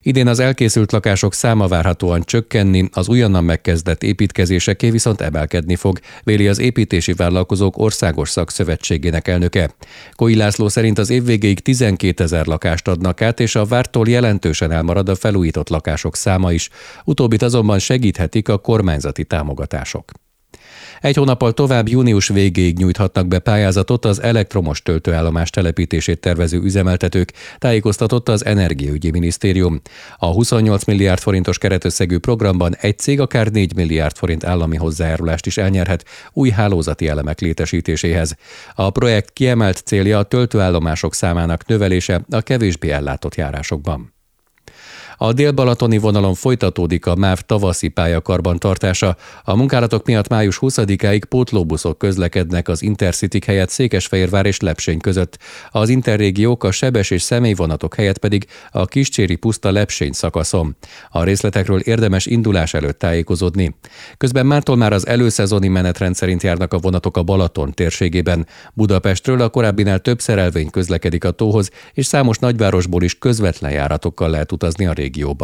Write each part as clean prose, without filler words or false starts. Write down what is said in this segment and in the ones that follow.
Idén az elkészült lakások száma várhatóan csökkenni, az újonnan megkezdett építkezéseké viszont emelkedni fog, véli az Építési Vállalkozók Országos Szakszövetségének elnöke. Kói László szerint az év végéig 12 000 lakást adnak át, és a vártól jelentősen elmarad a felújított lakások száma is. Utóbbit azonban segíthetik a kormányzati támogatások. Egy hónappal tovább június végéig nyújthatnak be pályázatot az elektromos töltőállomás telepítését tervező üzemeltetők, tájékoztatott az Energiaügyi Minisztérium. A 28 milliárd forintos keretösszegű programban egy cég akár 4 milliárd forint állami hozzájárulást is elnyerhet új hálózati elemek létesítéséhez. A projekt kiemelt célja a töltőállomások számának növelése a kevésbé ellátott járásokban. A dél-balatoni vonalon folytatódik a MÁV tavaszi pályakarbantartása. A munkálatok miatt május 20-áig pótlóbuszok közlekednek az Intercityk helyett Székesfehérvár és Lepsény között. Az interrégiók a sebes és személyvonatok helyett pedig a Kiscséri Puszta Lepsény szakaszon. A részletekről érdemes indulás előtt tájékozódni. Közben mától már az előszezoni menetrend szerint járnak a vonatok a Balaton térségében. Budapestről a korábbinál több szerelvény közlekedik a tóhoz, és számos nagyvárosból is közvetlen járatokkal lehet utazni a régióba.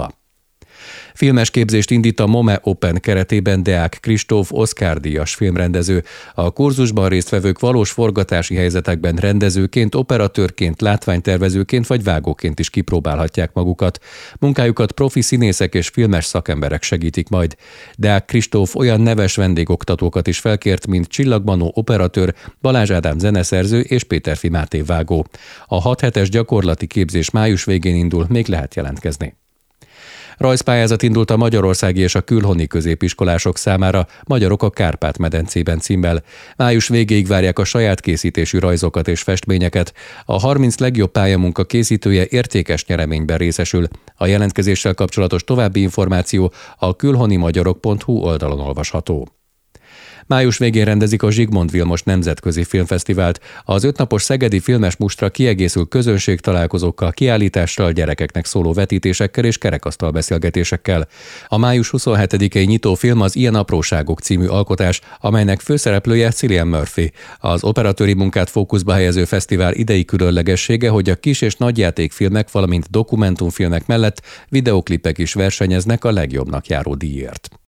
Filmes képzést indít a MOME Open keretében Deák Kristóf Oscar-díjas filmrendező. A kurzusban résztvevők valós forgatási helyzetekben rendezőként, operatőrként, látványtervezőként vagy vágóként is kipróbálhatják magukat. Munkájukat profi színészek és filmes szakemberek segítik majd. Deák Kristóf olyan neves vendégoktatókat is felkért, mint Csillag Manó operatőr, Balázs Ádám zeneszerző és Péterfi Máté vágó. A 6 hetes gyakorlati képzés május végén indul, még lehet jelentkezni. Rajzpályázat indult a magyarországi és a külhoni középiskolások számára Magyarok a Kárpát-medencében címmel. Május végéig várják a saját készítésű rajzokat és festményeket. A 30 legjobb pályamunka készítője értékes nyereményben részesül. A jelentkezéssel kapcsolatos további információ a külhonimagyarok.hu oldalon olvasható. Május végén rendezik a Zsigmond Vilmos Nemzetközi Filmfesztivált. Az 5 napos szegedi filmes mustra kiegészül közönségtalálkozókkal, kiállítással, gyerekeknek szóló vetítésekkel és kerekasztal beszélgetésekkel. A május 27-i nyitófilm az Ilyen apróságok című alkotás, amelynek főszereplője Cillian Murphy. Az operatőri munkát fókuszba helyező fesztivál idei különlegessége, hogy a kis- és nagyjátékfilmek, valamint dokumentumfilmek mellett videóklipek is versenyeznek a legjobbnak járó díjért.